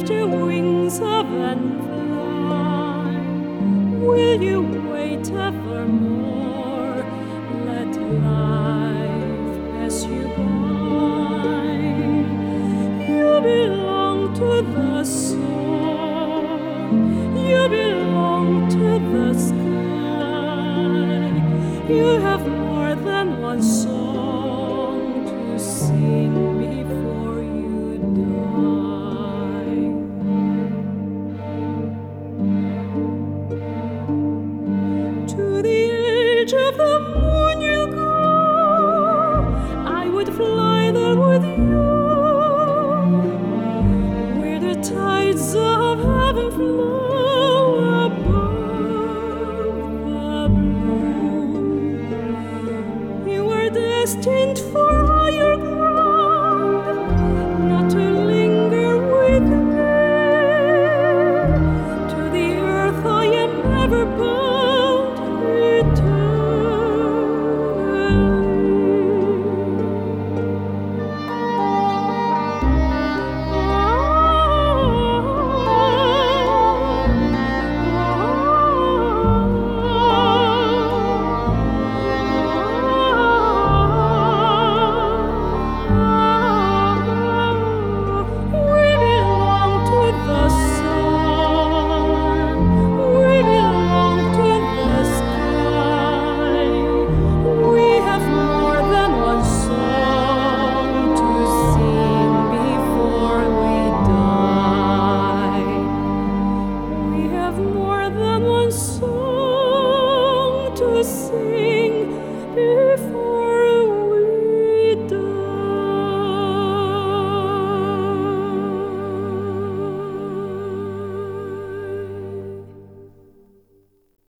lift your wings up and fly? Will you wait evermore? Let life pass you by. You belong to the song. You belong to the sky. You have more than one song to sing before you die. To the edge of the moon you go. I would fly there with you, where the tides of heaven flow above the blue. You are destined for higher ground, not to linger with me. To the earth I am ever bound song to sing before